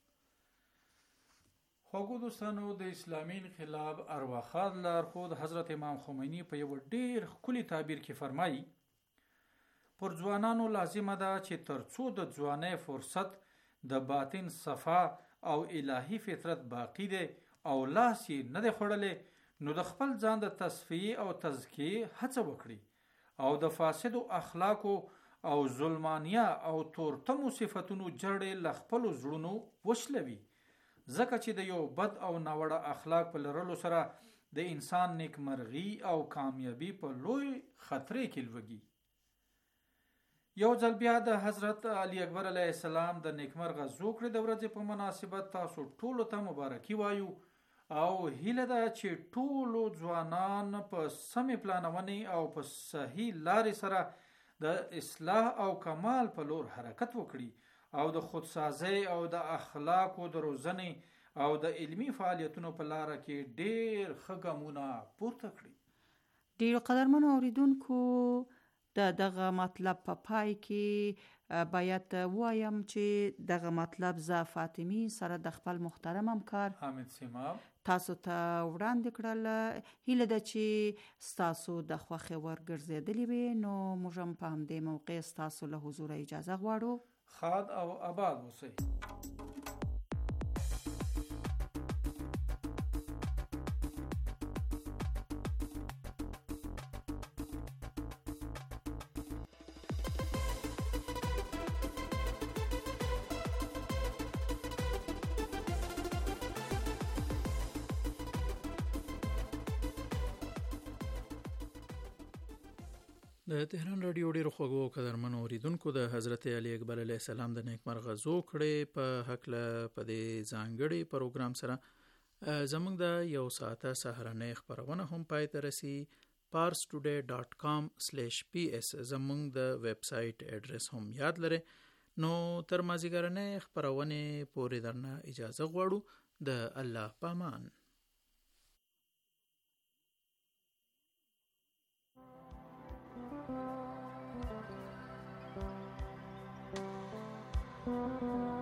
خوږو دوستانو، د اسلامي انقلاب ارواښاد لارښود حضرت امام خمیني په یو ډیر ښکلي تعبیر کې فرمایي: پر ځوانانو لازمه ده چې ترڅو د ځوانۍ فرصت د باطن صفا او الهی فطرت باقی دی او لاس یې نه دی خوړلی، نو د خپل ځان د تصفیې او تزکیې هڅه وکړي او د فاسدو اخلاقو او ظلمانیه او تورتمو صفتونو جړې له خپلو زړونو وشلوي، ځکه چې د یو بد او ناوړه اخلاق په لرلو سره د انسان نیکمرغي او کامیابی په لوی خطرې کې لوږي. یو ځل بیا د حضرت علی اکبر علیه السلام د نیکمرغه زوکړې د ورځې په مناسبت تاسو ټولو ته مبارکي وایو او هیله ده چې ټولو ځوانان په سمې پلانونې او په صحیح لارې سره د اصلاح او کمال په لور حرکت وکړي او د خودسازۍ او د اخلاقو د روزنې او د علمی فعالیتونو په لاره کې ډیر ښه ګامونه پورته کړي. ډیر قدرمنو اوریدونکو، دغه مطلب په پای کې باید وایم چې دغه مطلب زه فاطمی سره د خپل محترم همکار حامد سیماب تاسو ته وړاندې کړل. هیله ده چې ستاسو د خوښې وړ ګرځېدلې وي. نو موږ هم په همدې موقع ستاسو له حضوره اجازه غواړو. خاد او آباد اوسئ. د تهران رادیو ډیرو خوږو قدرمنو اوریدونکو، د حضرت علی اکبر علیه السلام د نیکمرغه زوکړې په هکله په دې ځانګړي پروګرام سره زموږ د یو ساعته سهارنۍ خپرونه هم پای ته رسي. parstoday.com/ps زموږ د ویب سایټ اډرس هم یاد لرئ. نو تر مازیګرنۍ خپرونې پورې درنه اجازه غواړو. د الله پامان. Thank you.